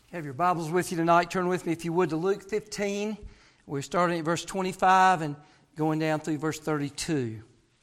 Have your Bibles with you tonight. Turn with me, if you would, to Luke 15. We're starting at verse 25 and going down through verse 32.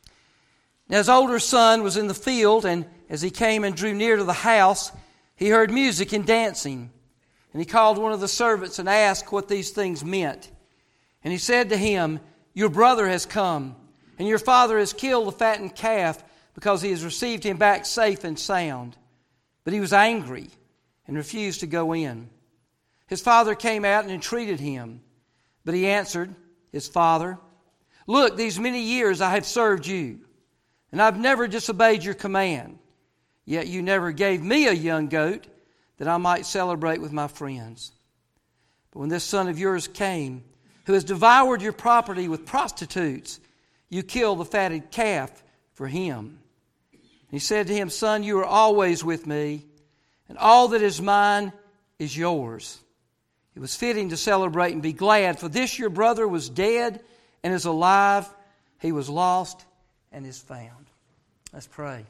Now his older son was in the field, and as he came and drew near to the house, he heard music and dancing. And he called one of the servants and asked what these things meant. And he said to him, "Your brother has come, and your father has killed the fattened calf, because he has received him back safe and sound." But he was angry and refused to go in. His father came out and entreated him. But he answered his father, "Look, these many years I have served you, and I've never disobeyed your command. Yet you never gave me a young goat that I might celebrate with my friends. But when this son of yours came, who has devoured your property with prostitutes, you killed the fatted calf for him." He said to him, "Son, you are always with me, and all that is mine is yours. It was fitting to celebrate and be glad, for this your brother was dead and is alive. He was lost and is found." Let's pray.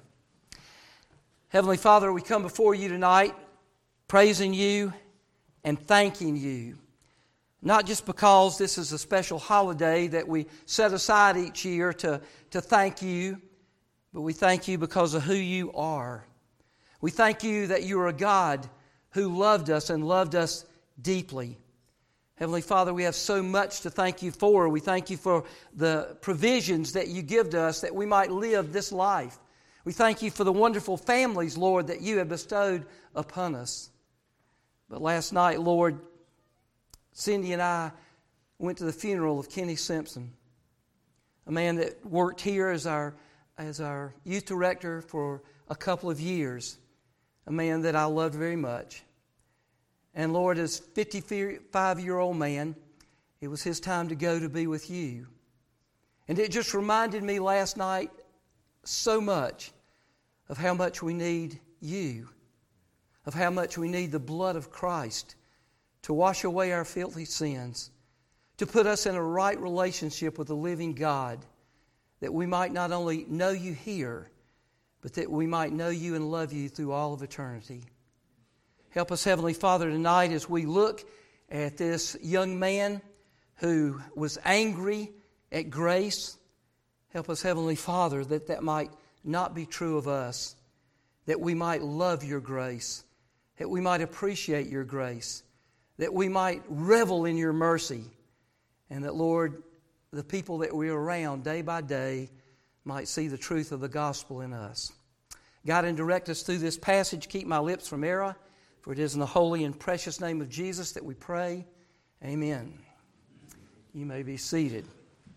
Heavenly Father, we come before you tonight praising you and thanking you. Not just because this is a special holiday that we set aside each year to thank you, but we thank you because of who you are. We thank you that you are a God who loved us and loved us deeply. Heavenly Father, we have so much to thank you for. We thank you for the provisions that you give to us that we might live this life. We thank you for the wonderful families, Lord, that you have bestowed upon us. But last night, Lord, Cindy and I went to the funeral of Kenny Simpson, a man that worked here as our youth director for a couple of years, a man that I loved very much. And Lord, as 55-year-old man, it was his time to go to be with you. And it just reminded me last night so much of how much we need you, of how much we need the blood of Christ to wash away our filthy sins, to put us in a right relationship with the living God, that we might not only know you here, but that we might know you and love you through all of eternity. Help us, Heavenly Father, tonight as we look at this young man who was angry at grace. Help us, Heavenly Father, that might not be true of us, that we might love your grace, that we might appreciate your grace, that we might revel in your mercy, and that, Lord, the people that we're around day by day might see the truth of the gospel in us. Guide and direct us through this passage. Keep my lips from error, for it is in the holy and precious name of Jesus that we pray. Amen. You may be seated.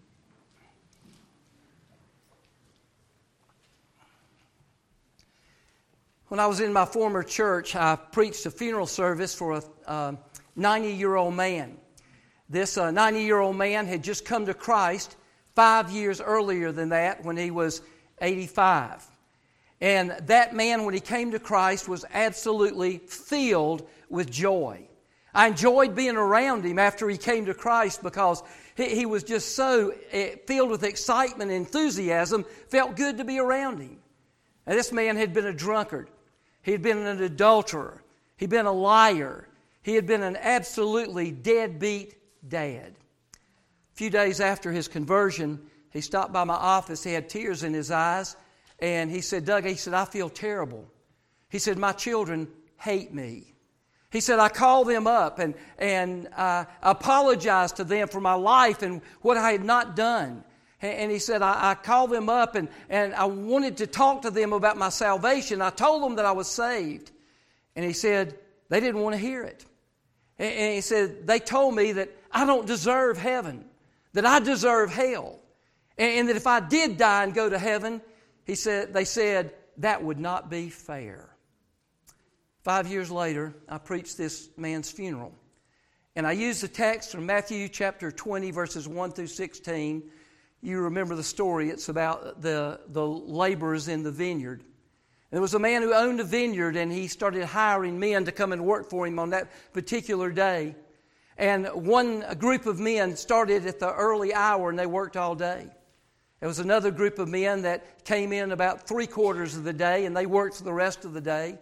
When I was in my former church, I preached a funeral service for a 90-year-old man. This 90-year-old man had just come to Christ 5 years earlier than that, when he was 85. And that man, when he came to Christ, was absolutely filled with joy. I enjoyed being around him after he came to Christ because he was just so filled with excitement and enthusiasm. Felt good to be around him. Now, this man had been a drunkard. He had been an adulterer. He'd been a liar. He had been an absolutely deadbeat dad. A few days after his conversion, he stopped by my office. He had tears in his eyes. And he said, "Doug," he said, "I feel terrible." He said, "My children hate me." He said, "I called them up and I apologized to them for my life and what I had not done." And he said, I called them up and I wanted to talk to them about my salvation. I told them that I was saved. And he said, they didn't want to hear it. And he said, they told me that I don't deserve heaven, that I deserve hell. And that if I did die and go to heaven, they said, that would not be fair. 5 years later, I preached this man's funeral. And I used the text from Matthew chapter 20, verses 1 through 16. You remember the story. It's about the laborers in the vineyard. There was a man who owned a vineyard, and he started hiring men to come and work for him on that particular day. And one group of men started at the early hour, and they worked all day. There was another group of men that came in about 3/4 of the day, and they worked for the rest of the day.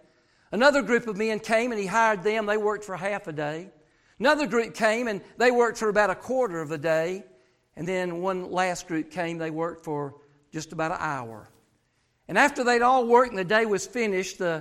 Another group of men came and he hired them. They worked for half a day. Another group came and they worked for about a quarter of a day. And then one last group came, they worked for just about an hour. And after they'd all worked and the day was finished, the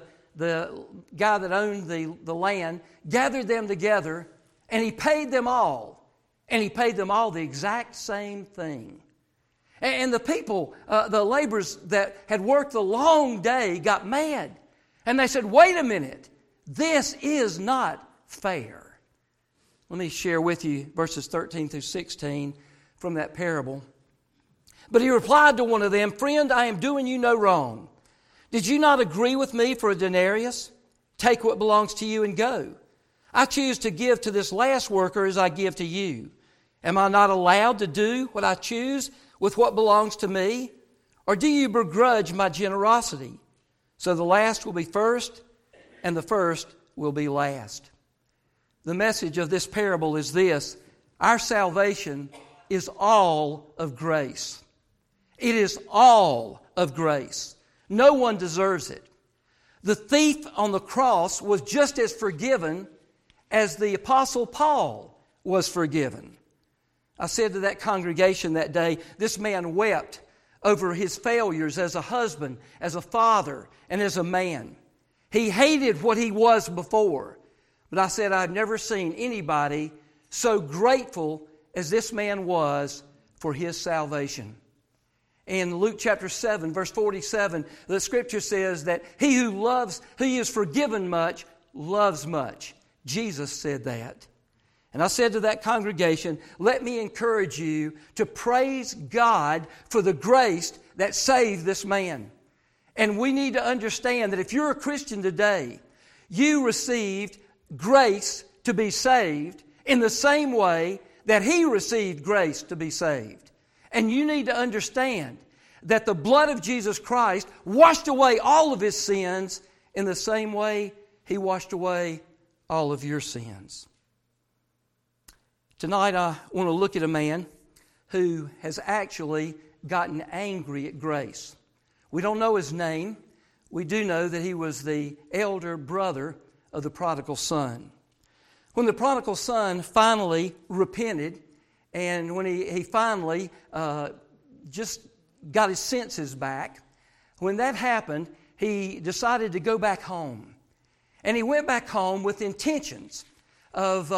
guy that owned the land gathered them together and he paid them all. And he paid them all the exact same thing. And the people, the laborers that had worked the long day got mad. And they said, wait a minute, this is not fair. Let me share with you verses 13 through 16 from that parable. But he replied to one of them, friend, I am doing you no wrong. Did you not agree with me for a denarius? Take what belongs to you and go. I choose to give to this last worker as I give to you. Am I not allowed to do what I choose with what belongs to me? Or do you begrudge my generosity? So the last will be first, and the first will be last. The message of this parable is this: our salvation is all of grace. It is all of grace. No one deserves it. The thief on the cross was just as forgiven as the Apostle Paul was forgiven. I said to that congregation that day, this man wept over his failures as a husband, as a father, and as a man. He hated what he was before. But I said, I've never seen anybody so grateful as this man was for his salvation. In Luke chapter 7, verse 47, the Scripture says that he who is forgiven much, loves much. Jesus said that. And I said to that congregation, let me encourage you to praise God for the grace that saved this man. And we need to understand that if you're a Christian today, you received grace to be saved in the same way that he received grace to be saved. And you need to understand that the blood of Jesus Christ washed away all of his sins in the same way he washed away all of your sins. Tonight I want to look at a man who has actually gotten angry at grace. We don't know his name. We do know that he was the elder brother of the prodigal son. When the prodigal son finally repented, and when he finally just got his senses back, when that happened, he decided to go back home. And he went back home with intentions of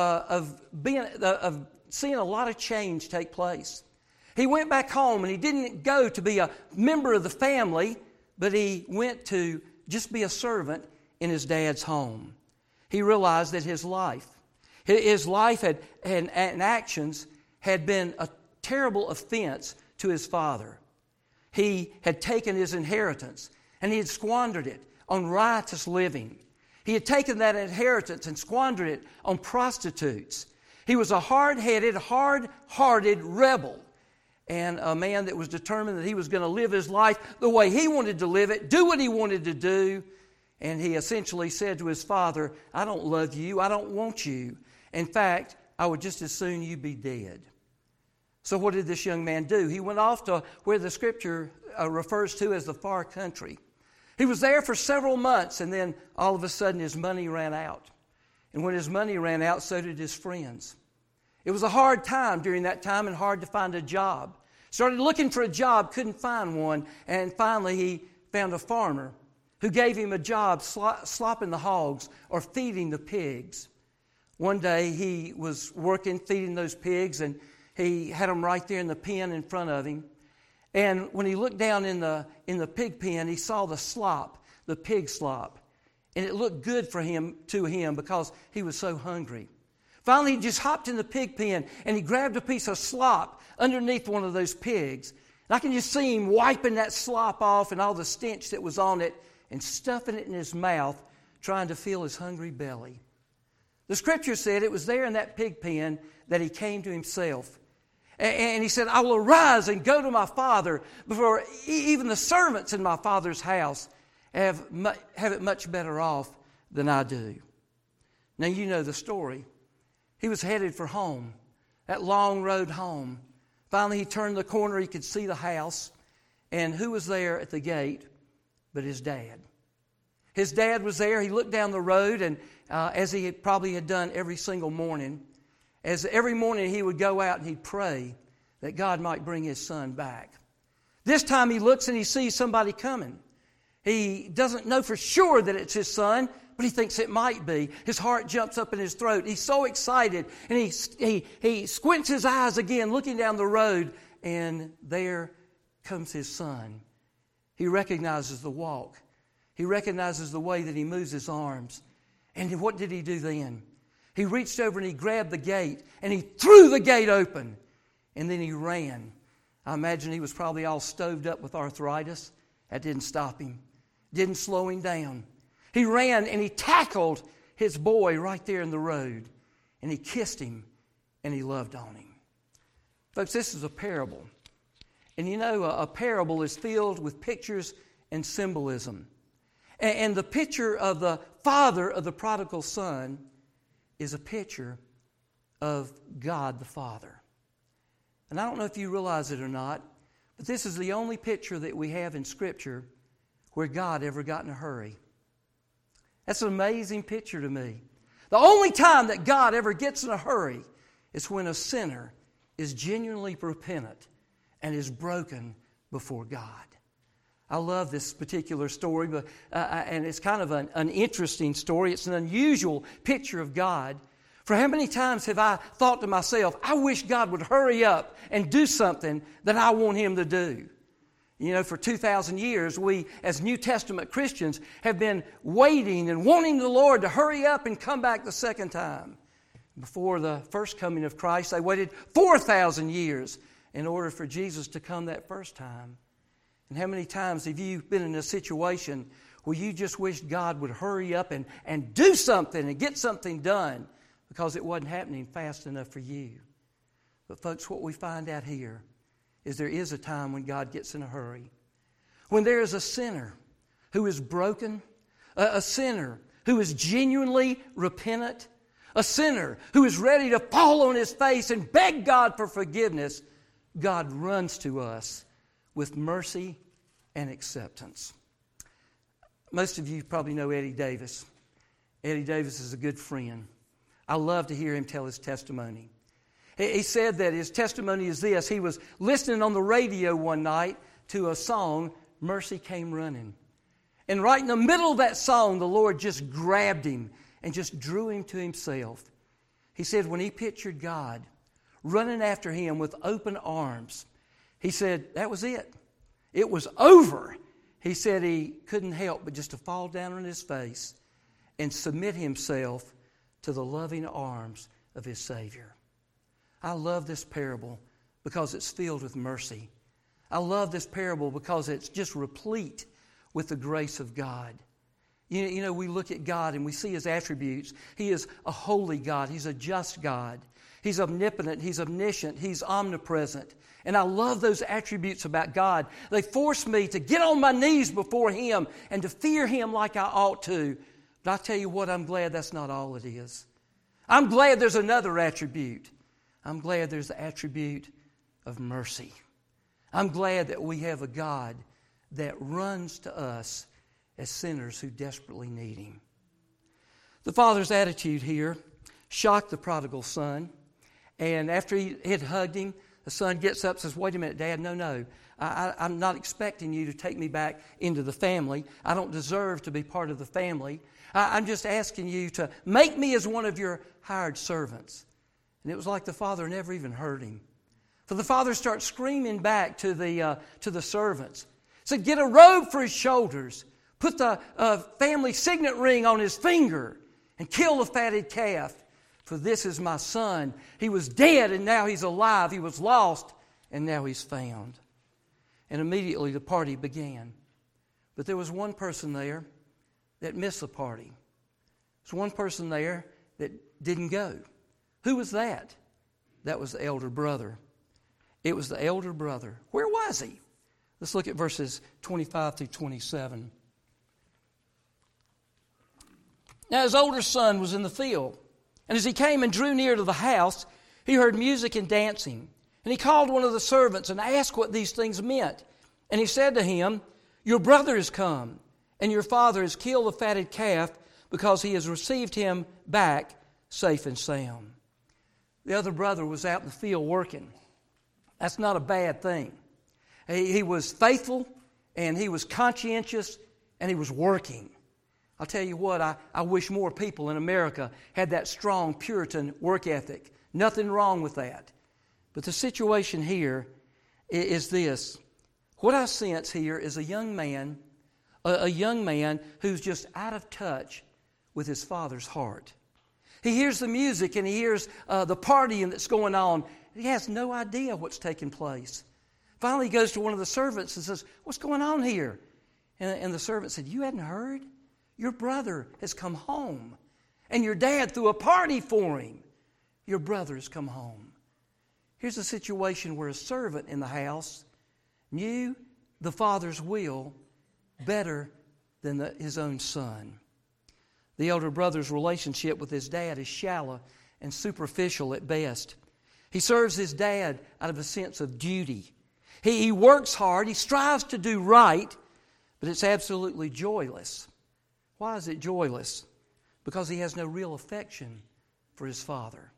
seeing a lot of change take place. He went back home and he didn't go to be a member of the family, but he went to just be a servant in his dad's home. He realized that his life and actions had been a terrible offense to his father. He had taken his inheritance and he had squandered it on riotous living. He had taken that inheritance and squandered it on prostitutes. He was a hard-headed, hard-hearted rebel and a man that was determined that he was going to live his life the way he wanted to live it, do what he wanted to do. And he essentially said to his father, I don't love you, I don't want you. In fact, I would just as soon you be dead. So what did this young man do? He went off to where the Scripture refers to as the far country. He was there for several months, and then all of a sudden his money ran out. And when his money ran out, so did his friends. It was a hard time during that time and hard to find a job. Started looking for a job, couldn't find one, and finally he found a farmer who gave him a job slopping the hogs or feeding the pigs. One day he was working, feeding those pigs, and he had them right there in the pen in front of him. And when he looked down in the pig pen, he saw the pig slop. And it looked good to him because he was so hungry. Finally, he just hopped in the pig pen and he grabbed a piece of slop underneath one of those pigs. And I can just see him wiping that slop off and all the stench that was on it and stuffing it in his mouth, trying to fill his hungry belly. The Scripture said it was there in that pig pen that he came to himself. And he said, I will arise and go to my father before even the servants in my father's house have it much better off than I do. Now you know the story. He was headed for home, that long road home. Finally he turned the corner, he could see the house. And who was there at the gate but his dad? His dad was there. He looked down the road, and as he probably had done every single morning, as every morning he would go out and he'd pray that God might bring his son back. This time he looks and he sees somebody coming. He doesn't know for sure that it's his son, but he thinks it might be. His heart jumps up in his throat. He's so excited, and he squints his eyes again, looking down the road, and there comes his son. He recognizes the walk. He recognizes the way that he moves his arms. And what did he do then? He reached over and he grabbed the gate, and he threw the gate open, and then he ran. I imagine he was probably all stoved up with arthritis. That didn't stop him. Didn't slow him down. He ran and he tackled his boy right there in the road. And he kissed him and he loved on him. Folks, this is a parable. And you know, a parable is filled with pictures and symbolism. And the picture of the father of the prodigal son is a picture of God the Father. And I don't know if you realize it or not, but this is the only picture that we have in Scripture where God ever got in a hurry. That's an amazing picture to me. The only time that God ever gets in a hurry is when a sinner is genuinely repentant and is broken before God. I love this particular story, but and it's kind of an interesting story. It's an unusual picture of God. For how many times have I thought to myself, I wish God would hurry up and do something that I want Him to do. You know, for 2,000 years, we as New Testament Christians have been waiting and wanting the Lord to hurry up and come back the second time. Before the first coming of Christ, they waited 4,000 years in order for Jesus to come that first time. And how many times have you been in a situation where you just wished God would hurry up and do something and get something done because it wasn't happening fast enough for you? But folks, what we find out here is there is a time when God gets in a hurry. When there is a sinner who is broken, a sinner who is genuinely repentant, a sinner who is ready to fall on his face and beg God for forgiveness, God runs to us with mercy and acceptance. Most of you probably know Eddie Davis. Eddie Davis is a good friend. I love to hear him tell his testimony. He said that his testimony is this. He was listening on the radio one night to a song, Mercy Came Running. And right in the middle of that song, the Lord just grabbed him and just drew him to Himself. He said when he pictured God running after him with open arms, he said that was it. It was over. He said he couldn't help but just to fall down on his face and submit himself to the loving arms of his Savior. I love this parable because it's filled with mercy. I love this parable because it's just replete with the grace of God. You know, we look at God and we see His attributes. He is a holy God. He's a just God. He's omnipotent. He's omniscient. He's omnipresent. And I love those attributes about God. They force me to get on my knees before Him and to fear Him like I ought to. But I tell you what, I'm glad that's not all it is. I'm glad there's another attribute. I'm glad there's the attribute of mercy. I'm glad that we have a God that runs to us as sinners who desperately need Him. The father's attitude here shocked the prodigal son. And after he had hugged him, the son gets up and says, wait a minute, Dad, no. I'm not expecting you to take me back into the family. I don't deserve to be part of the family. I'm just asking you to make me as one of your hired servants. And it was like the father never even heard him. For the father starts screaming back to the servants. He said, get a robe for his shoulders. Put the family signet ring on his finger and kill the fatted calf. For this is my son. He was dead and now he's alive. He was lost and now he's found. And immediately the party began. But there was one person there that missed the party. There was one person there that didn't go. Who was that? That was the elder brother. It was the elder brother. Where was he? Let's look at verses 25 through 27. Now his older son was in the field, and as he came and drew near to the house, he heard music and dancing. And he called one of the servants and asked what these things meant. And he said to him, your brother is come, and your father has killed the fatted calf because he has received him back safe and sound. The other brother was out in the field working. That's not a bad thing. He was faithful, and he was conscientious, and he was working. I'll tell you what, I wish more people in America had that strong Puritan work ethic. Nothing wrong with that. But the situation here is this. What I sense here is a young man who's just out of touch with his father's heart. He hears the music and he hears the partying that's going on. He has no idea what's taking place. Finally, he goes to one of the servants and says, "What's going on here?" And the servant said, "You hadn't heard? Your brother has come home, and your dad threw a party for him. Your brother has come home." Here's a situation where a servant in the house knew the father's will better than his own son. The elder brother's relationship with his dad is shallow and superficial at best. He serves his dad out of a sense of duty. He works hard, he strives to do right, but it's absolutely joyless. Why is it joyless? Because he has no real affection for his father.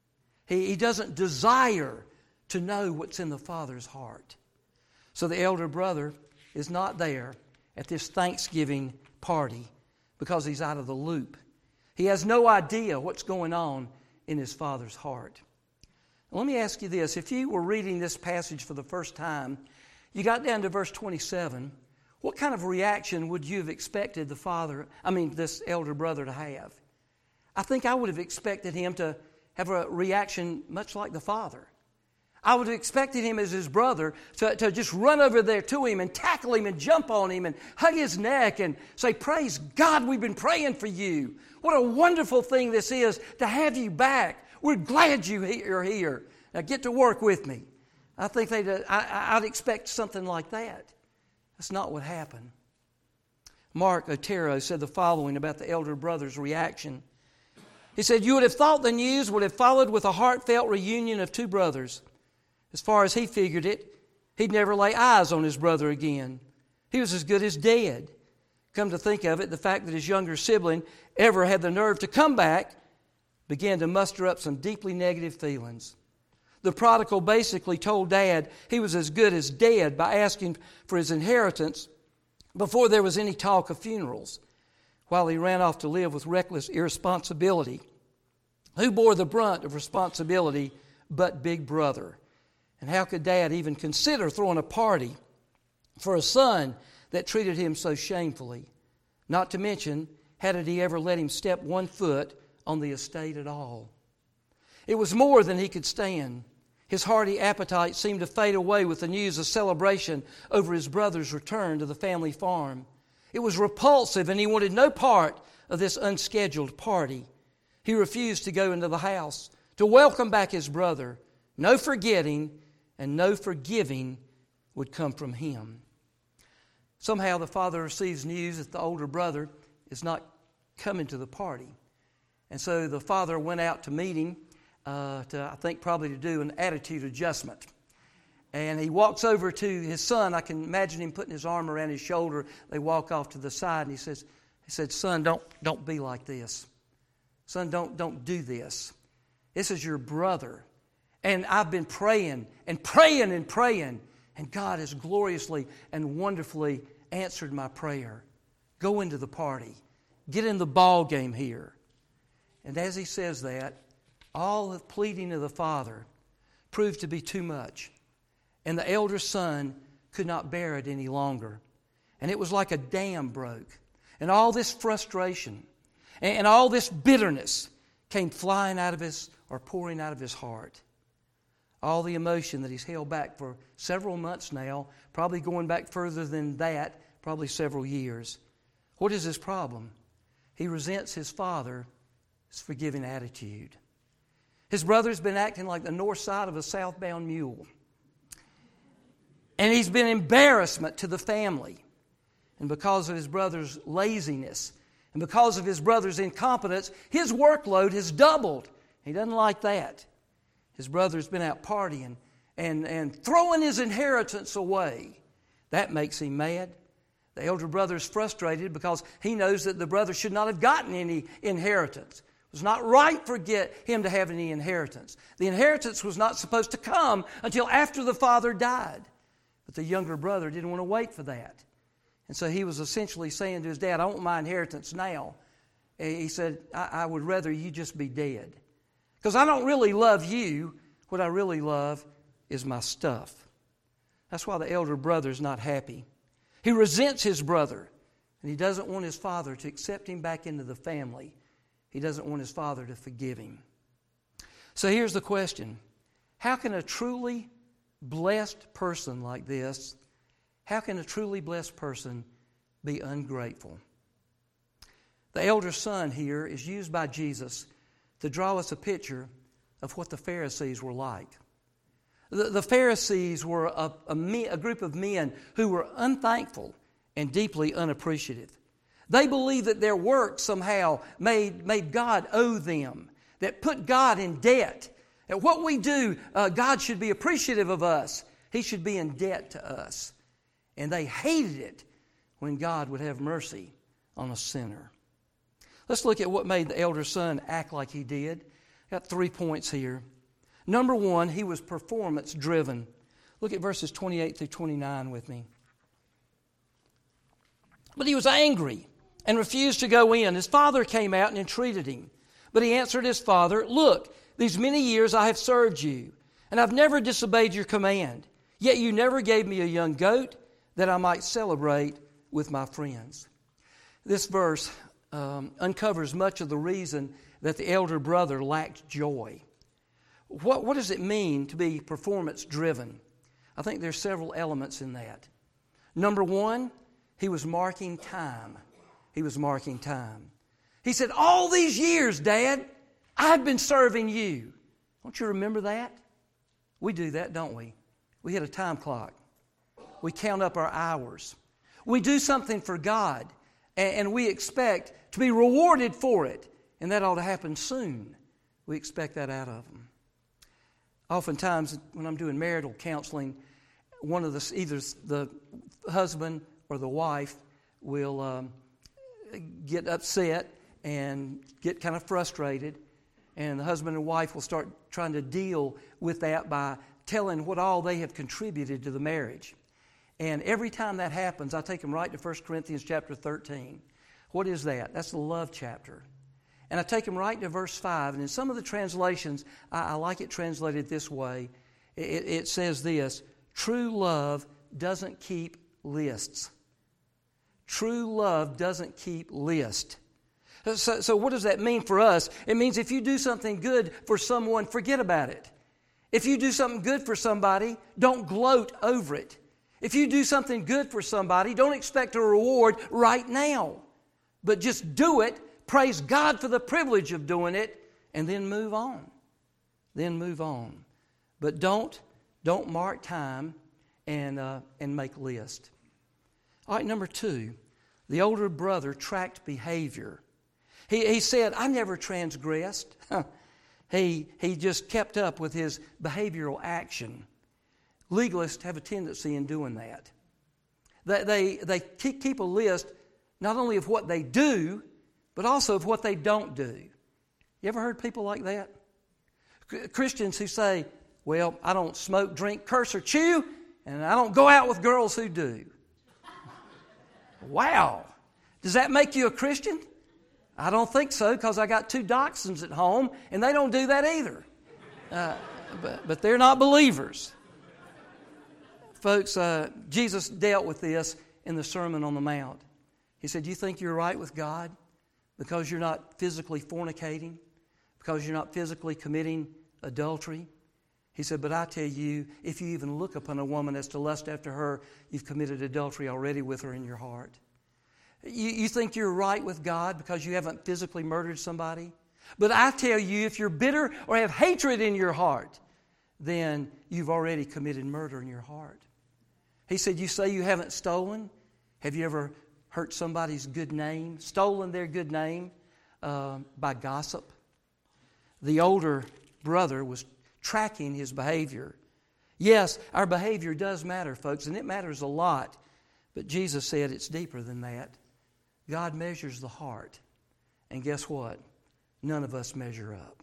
He doesn't desire to know what's in the father's heart. So the elder brother is not there at this Thanksgiving party because he's out of the loop. He has no idea what's going on in his father's heart. Let me ask you this. If you were reading this passage for the first time, you got down to verse 27, what kind of reaction would you have expected this elder brother to have? I think I would have expected him to have a reaction much like the father. I would have expected him as his brother to just run over there to him and tackle him and jump on him and hug his neck and say, "Praise God, we've been praying for you. What a wonderful thing this is to have you back. We're glad you're here. Now get to work with me." I think I'd expect something like that. That's not what happened. Mark Otero said the following about the elder brother's reaction. He said, "You would have thought the news would have followed with a heartfelt reunion of two brothers. As far as he figured it, he'd never lay eyes on his brother again. He was as good as dead. Come to think of it, the fact that his younger sibling ever had the nerve to come back began to muster up some deeply negative feelings. The prodigal basically told Dad he was as good as dead by asking for his inheritance before there was any talk of funerals, while he ran off to live with reckless irresponsibility. Who bore the brunt of responsibility but Big Brother? And how could Dad even consider throwing a party for a son that treated him so shamefully? Not to mention, how did he ever let him step one foot on the estate at all? It was more than he could stand. His hearty appetite seemed to fade away with the news of celebration over his brother's return to the family farm. It was repulsive, and he wanted no part of this unscheduled party. He refused to go into the house to welcome back his brother. No forgetting and no forgiving would come from him. Somehow the father receives news that the older brother is not coming to the party. And so the father went out to meet him, probably to do an attitude adjustment. And he walks over to his son. I can imagine him putting his arm around his shoulder. They walk off to the side, and he said, "Son, don't be like this. Son, don't do this. This is your brother. And I've been praying and praying and praying, and God has gloriously and wonderfully answered my prayer. Go into the party. Get in the ball game here." And as he says that, all the pleading of the father proved to be too much. And the elder son could not bear it any longer. And it was like a dam broke. And all this frustration and all this bitterness came pouring out of his heart. All the emotion that he's held back for several months now, probably going back further than that, probably several years. What is his problem? He resents his father's forgiving attitude. His brother's been acting like the north side of a southbound mule. And he's been embarrassment to the family. And because of his brother's laziness and because of his brother's incompetence, his workload has doubled. He doesn't like that. His brother's been out partying and throwing his inheritance away. That makes him mad. The elder brother is frustrated because he knows that the brother should not have gotten any inheritance. It was not right for him to have any inheritance. The inheritance was not supposed to come until after the father died. But the younger brother didn't want to wait for that. And so he was essentially saying to his dad, I want my inheritance now. And he said, I would rather you just be dead. Because I don't really love you. What I really love is my stuff. That's why the elder brother is not happy. He resents his brother, and he doesn't want his father to accept him back into the family. He doesn't want his father to forgive him. So here's the question. How can a truly blessed person like this, how can a truly blessed person be ungrateful? The elder son here is used by Jesus to draw us a picture of what the Pharisees were like. The Pharisees were a group of men who were unthankful and deeply unappreciative. They believed that their work somehow made God owe them, that put God in debt. That what we do, God should be appreciative of us. He should be in debt to us. And they hated it when God would have mercy on a sinner. Let's look at what made the elder son act like he did. Got 3 points here. Number one, he was performance driven. Look at verses 28 through 29 with me. But he was angry and refused to go in. His father came out and entreated him. But he answered his father, Look, these many years I have served you, and I've never disobeyed your command. Yet you never gave me a young goat that I might celebrate with my friends. This verse uncovers much of the reason that the elder brother lacked joy. What does it mean to be performance driven? I think there's several elements in that. Number one, he was marking time. He was marking time. He said, all these years, Dad, I've been serving you. Don't you remember that? We do that, don't we? We hit a time clock. We count up our hours. We do something for God, and we expect to be rewarded for it. And that ought to happen soon. We expect that out of them. Oftentimes, when I'm doing marital counseling, either the husband or the wife will get upset and get kind of frustrated, and the husband and wife will start trying to deal with that by telling what all they have contributed to the marriage. And every time that happens, I take them right to 1 Corinthians chapter 13. What is that? That's the love chapter. And I take them right to verse 5. And in some of the translations, I like it translated this way. It says this, true love doesn't keep lists. True love doesn't keep lists. So what does that mean for us? It means if you do something good for someone, forget about it. If you do something good for somebody, don't gloat over it. If you do something good for somebody, don't expect a reward right now. But just do it. Praise God for the privilege of doing it, and then move on. Then move on. But don't mark time and make list. All right, number two, the older brother tracked behavior. He said, I never transgressed. He just kept up with his behavioral action. Legalists have a tendency in doing that. They keep a list not only of what they do, but also of what they don't do. You ever heard people like that? Christians who say, well, I don't smoke, drink, curse, or chew, and I don't go out with girls who do. Wow. Does that make you a Christian? I don't think so, because I got 2 dachshunds at home, and they don't do that either. But they're not believers. Folks, Jesus dealt with this in the Sermon on the Mount. He said, you think you're right with God because you're not physically fornicating, because you're not physically committing adultery? He said, but I tell you, if you even look upon a woman as to lust after her, you've committed adultery already with her in your heart. You think you're right with God because you haven't physically murdered somebody? But I tell you, if you're bitter or have hatred in your heart, then you've already committed murder in your heart. He said, you say you haven't stolen? Have you ever hurt somebody's good name, stolen their good name by gossip? The older brother was tracking his behavior. Yes, our behavior does matter, folks, and it matters a lot. But Jesus said it's deeper than that. God measures the heart. And guess what? None of us measure up.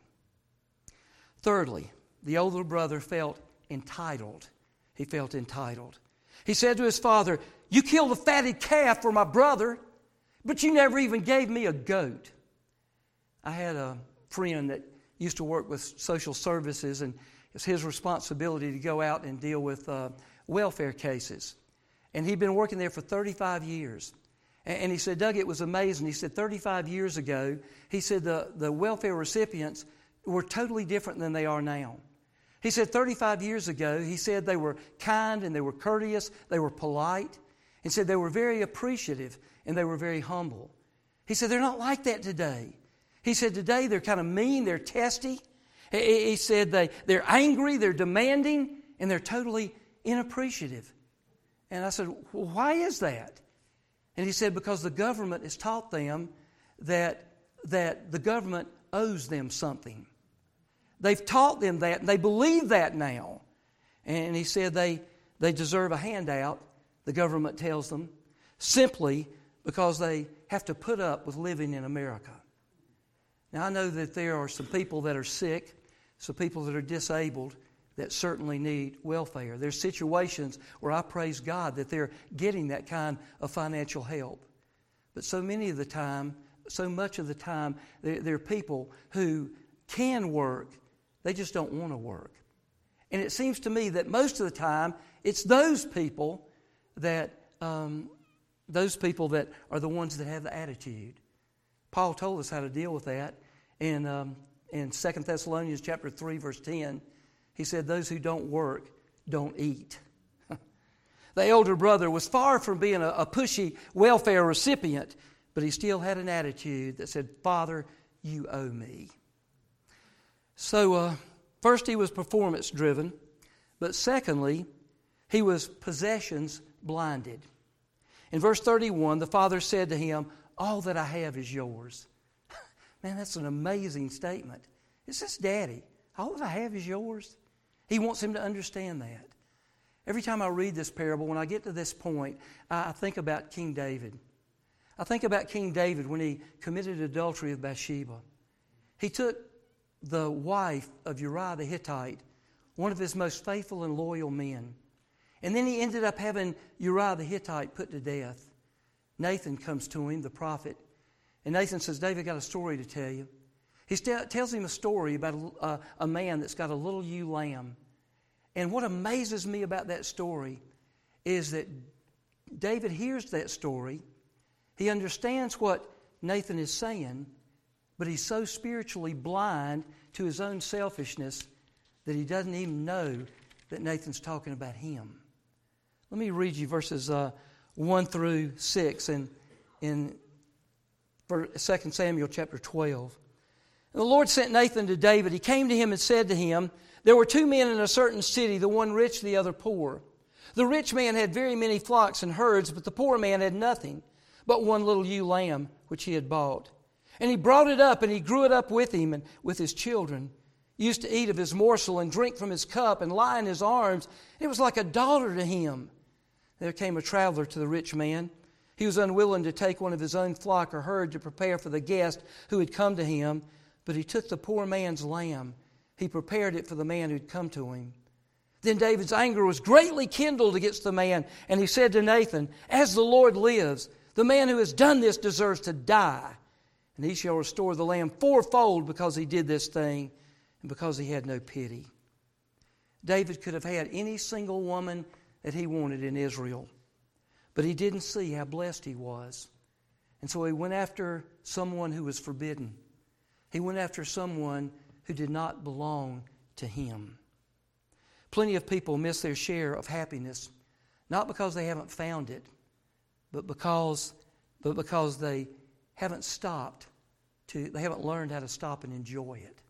Thirdly, the older brother felt entitled. He felt entitled. He said to his father, "You killed a fatted calf for my brother, but you never even gave me a goat." I had a friend that used to work with social services, and it's his responsibility to go out and deal with welfare cases. And he'd been working there for 35 years. And he said, Doug, it was amazing. He said 35 years ago, he said the welfare recipients were totally different than they are now. He said 35 years ago, he said they were kind and they were courteous, they were polite. He said they were very appreciative and they were very humble. He said they're not like that today. He said today they're kind of mean, they're testy. He said they're angry, they're demanding, and they're totally inappreciative. And I said, well, why is that? And he said, because the government has taught them that the government owes them something. They've taught them that, and they believe that now. And he said they deserve a handout, the government tells them, simply because they have to put up with living in America. Now, I know that there are some people that are sick, some people that are disabled, that certainly need welfare. There's situations where I praise God that they're getting that kind of financial help. But so much of the time, there are people who can work, they just don't want to work. And it seems to me that most of the time, it's those people that are the ones that have the attitude. Paul told us how to deal with that in 2 Thessalonians chapter 3, verse 10. He said, those who don't work don't eat. The elder brother was far from being a pushy welfare recipient, but he still had an attitude that said, Father, you owe me. So, first he was performance driven, but secondly, he was possessions blinded. In verse 31, the father said to him, all that I have is yours. Man, that's an amazing statement. It's just Daddy. All that I have is yours. He wants him to understand that. Every time I read this parable, when I get to this point, I think about King David. I think about King David when he committed adultery with Bathsheba. He took the wife of Uriah the Hittite, one of his most faithful and loyal men. And then he ended up having Uriah the Hittite put to death. Nathan comes to him, the prophet, and Nathan says, David, got a story to tell you. He tells him a story about a man that's got a little ewe lamb. And what amazes me about that story is that David hears that story. He understands what Nathan is saying, but he's so spiritually blind to his own selfishness that he doesn't even know that Nathan's talking about him. Let me read you verses 1 through 6 in 2 Samuel chapter 12. And the Lord sent Nathan to David. He came to him and said to him, there were two men in a certain city, the one rich, the other poor. The rich man had very many flocks and herds, but the poor man had nothing but one little ewe lamb which he had bought. And he brought it up, and he grew it up with him and with his children. He used to eat of his morsel and drink from his cup and lie in his arms. It was like a daughter to him. There came a traveler to the rich man. He was unwilling to take one of his own flock or herd to prepare for the guest who had come to him, but he took the poor man's lamb. He prepared it for the man who had come to him. Then David's anger was greatly kindled against the man, and he said to Nathan, as the Lord lives, the man who has done this deserves to die, and he shall restore the lamb fourfold because he did this thing and because he had no pity. David could have had any single woman that he wanted in Israel, but he didn't see how blessed he was. And so he went after someone who was forbidden. He went after someone who did not belong to him. Plenty of people miss their share of happiness, not because they haven't found it, but because they haven't learned how to stop and enjoy it.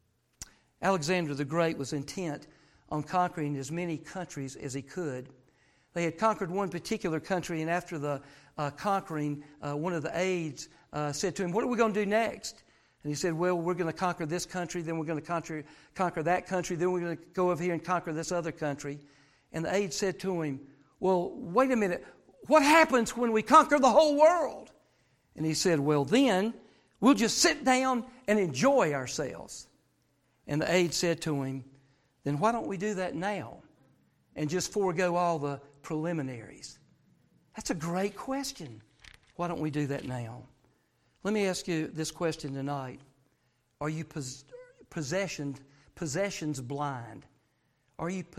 Alexander the Great was intent on conquering as many countries as he could. They had conquered one particular country, and after the conquering, one of the aides said to him, what are we going to do next? And he said, well, we're going to conquer this country, then we're going to conquer that country, then we're going to go over here and conquer this other country. And the aide said to him, well, wait a minute, what happens when we conquer the whole world? And he said, well, then we'll just sit down and enjoy ourselves. And the aide said to him, then why don't we do that now and just forego all the preliminaries? That's a great question. Why don't we do that now? Let me ask you this question tonight. Are you possessions blind? Are you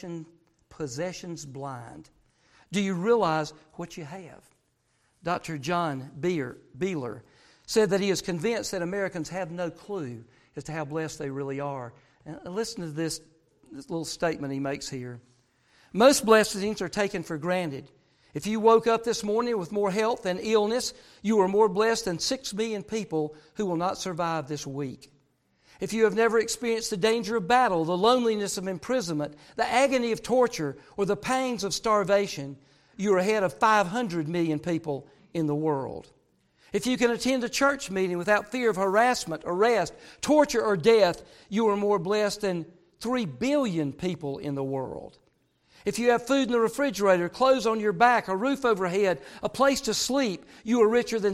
possessions blind? Do you realize what you have? Dr. John Beeler said that he is convinced that Americans have no clue as to how blessed they really are. And listen to this little statement he makes here. Most blessings are taken for granted. If you woke up this morning with more health than illness, you are more blessed than 6 million people who will not survive this week. If you have never experienced the danger of battle, the loneliness of imprisonment, the agony of torture, or the pangs of starvation, you are ahead of 500 million people in the world. If you can attend a church meeting without fear of harassment, arrest, torture, or death, you are more blessed than 3 billion people in the world. If you have food in the refrigerator, clothes on your back, a roof overhead, a place to sleep, you are richer than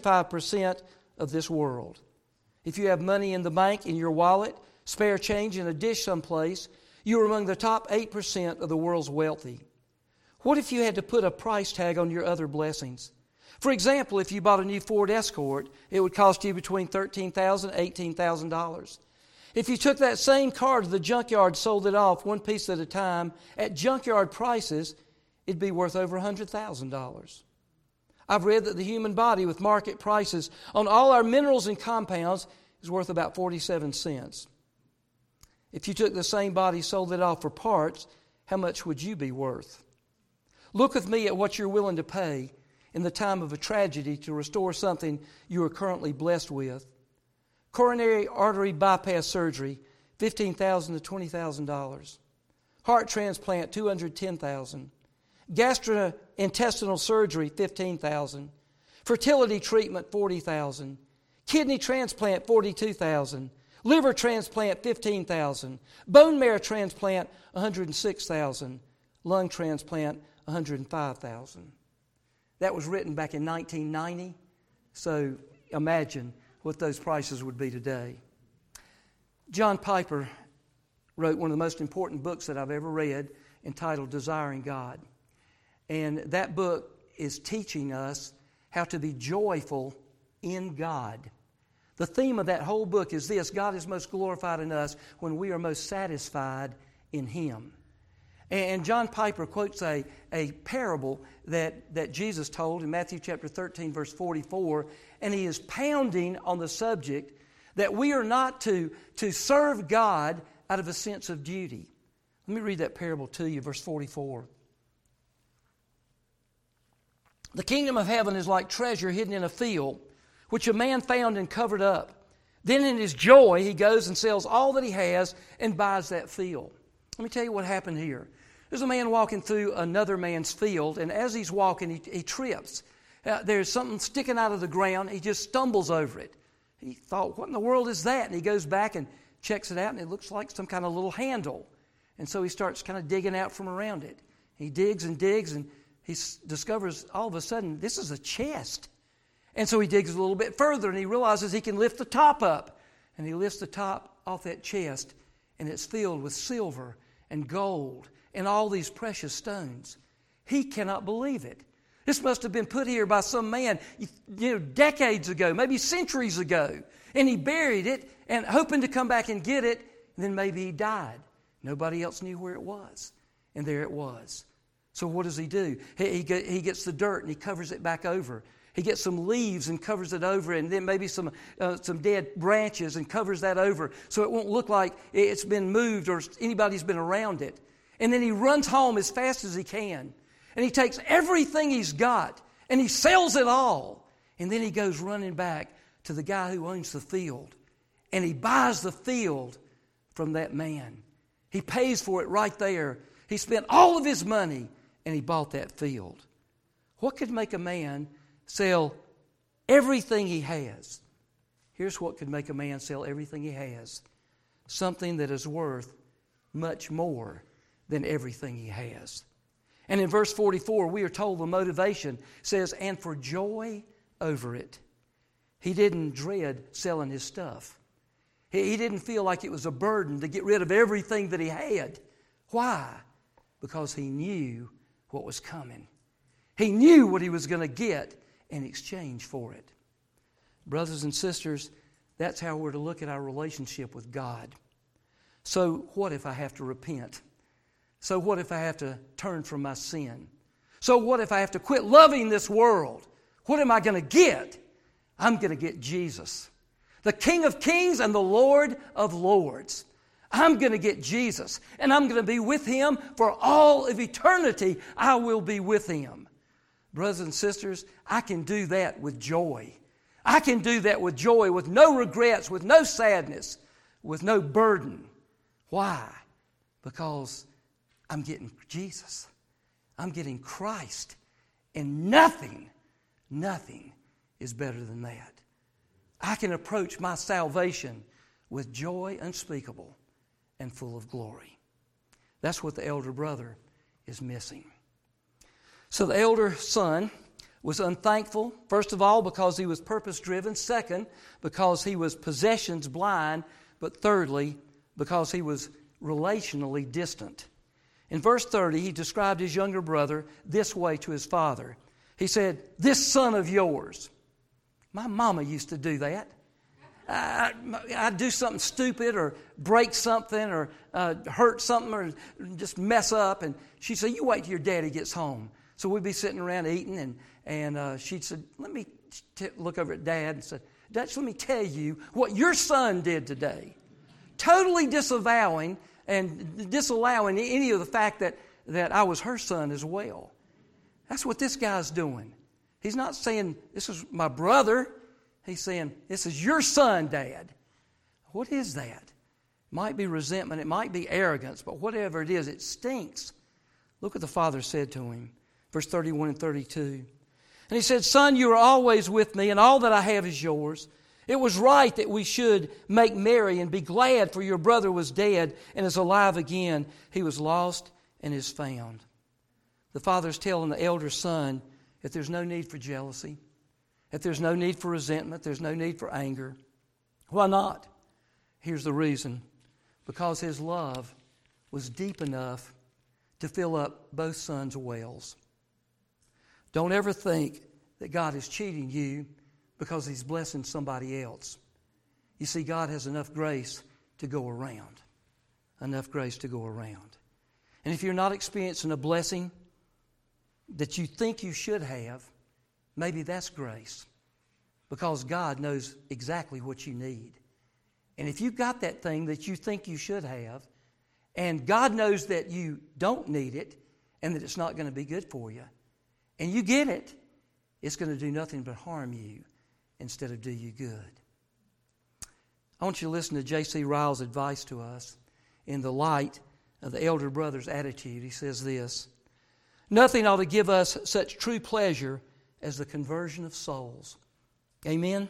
75% of this world. If you have money in the bank, in your wallet, spare change in a dish someplace, you are among the top 8% of the world's wealthy. What if you had to put a price tag on your other blessings? For example, if you bought a new Ford Escort, it would cost you between $13,000 and $18,000. If you took that same car to the junkyard, sold it off one piece at a time, at junkyard prices, it'd be worth over $100,000. I've read that the human body with market prices on all our minerals and compounds is worth about 47 cents. If you took the same body, sold it off for parts, how much would you be worth? Look with me at what you're willing to pay in the time of a tragedy to restore something you are currently blessed with. Coronary artery bypass surgery, $15,000 to $20,000. Heart transplant, $210,000. Gastrointestinal surgery, $15,000. Fertility treatment, $40,000. Kidney transplant, $42,000. Liver transplant, $15,000. Bone marrow transplant, $106,000. Lung transplant, $105,000. That was written back in 1990, so imagine what those prices would be today. John Piper wrote one of the most important books that I've ever read, entitled Desiring God. And that book is teaching us how to be joyful in God. The theme of that whole book is this: God is most glorified in us when we are most satisfied in Him. And John Piper quotes a parable that Jesus told in Matthew chapter 13, verse 44, and he is pounding on the subject that we are not to serve God out of a sense of duty. Let me read that parable to you, verse 44. The kingdom of heaven is like treasure hidden in a field, which a man found and covered up. Then in his joy he goes and sells all that he has and buys that field. Let me tell you what happened here. There's a man walking through another man's field, and as he's walking, he trips. There's something sticking out of the ground. He just stumbles over it. He thought, what in the world is that? And he goes back and checks it out, and it looks like some kind of little handle. And so he starts kind of digging out from around it. He digs, and he discovers all of a sudden, this is a chest. And so he digs a little bit further, and he realizes he can lift the top up. And he lifts the top off that chest, and it's filled with silver and gold and all these precious stones. He cannot believe it. This must have been put here by some man, decades ago, maybe centuries ago. And he buried it and hoping to come back and get it. And then maybe he died. Nobody else knew where it was. And there it was. So what does he do? He gets the dirt and he covers it back over. He gets some leaves and covers it over, and then maybe some dead branches and covers that over so it won't look like it's been moved or anybody's been around it. And then he runs home as fast as he can. And he takes everything he's got and he sells it all. And then he goes running back to the guy who owns the field. And he buys the field from that man. He pays for it right there. He spent all of his money and he bought that field. What could make a man sell everything he has? Here's what could make a man sell everything he has. Something that is worth much more than everything he has. And in verse 44, we are told the motivation says, and for joy over it. He didn't dread selling his stuff. He didn't feel like it was a burden to get rid of everything that he had. Why? Because he knew what was coming. He knew what he was going to get in exchange for it. Brothers and sisters, that's how we're to look at our relationship with God. So what if I have to repent? So what if I have to turn from my sin? So what if I have to quit loving this world? What am I going to get? I'm going to get Jesus, the King of Kings and the Lord of Lords. I'm going to get Jesus, and I'm going to be with Him for all of eternity. I will be with Him. Brothers and sisters, I can do that with joy. I can do that with joy, with no regrets, with no sadness, with no burden. Why? Because I'm getting Jesus. I'm getting Christ. And nothing is better than that. I can approach my salvation with joy unspeakable and full of glory. That's what the elder brother is missing. So the elder son was unthankful, first of all, because he was purpose-driven. Second, because he was possessions blind. But thirdly, because he was relationally distant. In verse 30, he described his younger brother this way to his father. He said, "This son of yours." My mama used to do that. I'd do something stupid or break something or hurt something or just mess up. And she'd say, "You wait till your daddy gets home." So we'd be sitting around eating, and she'd say, "Let me look over at Dad," and said, "Dad, let me tell you what your son did today." Totally disavowing and disallowing any of the fact that I was her son as well. That's what this guy's doing. He's not saying, "This is my brother." He's saying, "This is your son, Dad." What is that? It might be resentment. It might be arrogance. But whatever it is, it stinks. Look what the father said to him. Verse 31 and 32. And he said, "Son, you are always with me, and all that I have is yours. It was right that we should make merry and be glad, for your brother was dead and is alive again. He was lost and is found." The father's telling the elder son that there's no need for jealousy, that there's no need for resentment, there's no need for anger. Why not? Here's the reason. Because his love was deep enough to fill up both sons' wells. Don't ever think that God is cheating you because He's blessing somebody else. You see, God has enough grace to go around. Enough grace to go around. And if you're not experiencing a blessing that you think you should have, maybe that's grace. Because God knows exactly what you need. And if you've got that thing that you think you should have, and God knows that you don't need it, and that it's not going to be good for you, and you get it, it's going to do nothing but harm you instead of do you good. I want you to listen to J.C. Ryle's advice to us in the light of the elder brother's attitude. He says this: "Nothing ought to give us such true pleasure as the conversion of souls." Amen?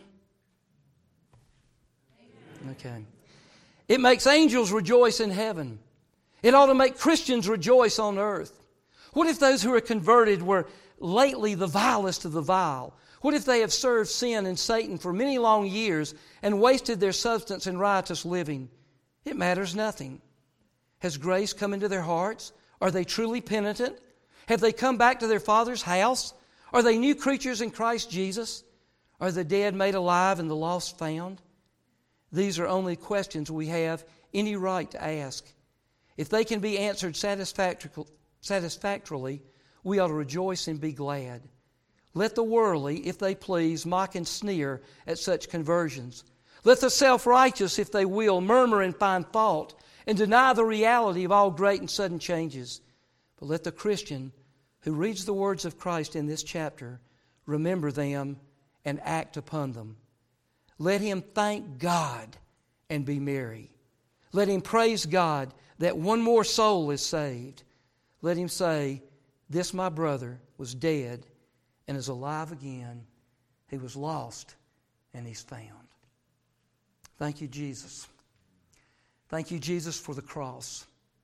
Amen. Okay. "It makes angels rejoice in heaven. It ought to make Christians rejoice on earth. What if those who are converted were lately the vilest of the vile? What if they have served sin and Satan for many long years and wasted their substance in riotous living? It matters nothing. Has grace come into their hearts? Are they truly penitent? Have they come back to their Father's house? Are they new creatures in Christ Jesus? Are the dead made alive and the lost found? These are only questions we have any right to ask. If they can be answered satisfactorily, we ought to rejoice and be glad. Let the worldly, if they please, mock and sneer at such conversions. Let the self-righteous, if they will, murmur and find fault and deny the reality of all great and sudden changes. But let the Christian who reads the words of Christ in this chapter remember them and act upon them. Let him thank God and be merry. Let him praise God that one more soul is saved. Let him say, "This my brother was dead and is alive again. He was lost and he's found." Thank you, Jesus. Thank you, Jesus, for the cross.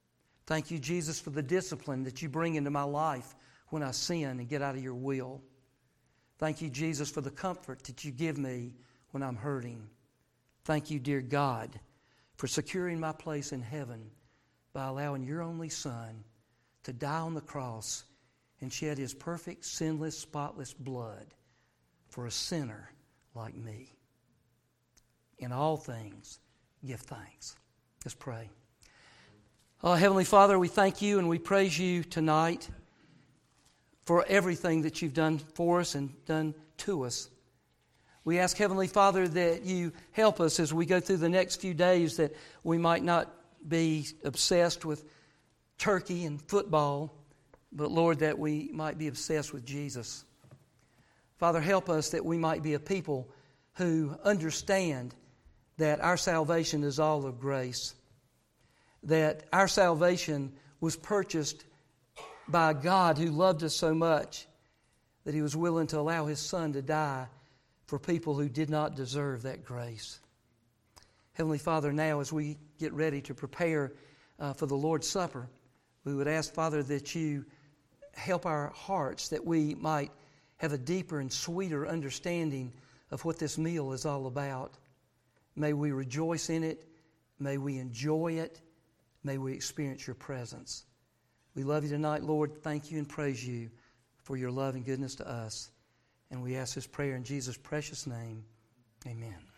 Thank you, Jesus, for the discipline that you bring into my life when I sin and get out of your will. Thank you, Jesus, for the comfort that you give me when I'm hurting. Thank you, dear God, for securing my place in heaven by allowing your only Son to die on the cross and shed His perfect, sinless, spotless blood for a sinner like me. In all things, give thanks. Let's pray. Oh, Heavenly Father, we thank you and we praise you tonight for everything that you've done for us and done to us. We ask, Heavenly Father, that you help us as we go through the next few days, that we might not be obsessed with turkey and football, but, Lord, that we might be obsessed with Jesus. Father, help us that we might be a people who understand that our salvation is all of grace, that our salvation was purchased by a God who loved us so much that He was willing to allow His Son to die for people who did not deserve that grace. Heavenly Father, now as we get ready to prepare for the Lord's Supper, we would ask, Father, that you help our hearts, that we might have a deeper and sweeter understanding of what this meal is all about. May we rejoice in it. May we enjoy it. May we experience your presence. We love you tonight, Lord. Thank you and praise you for your love and goodness to us. And we ask this prayer in Jesus' precious name. Amen.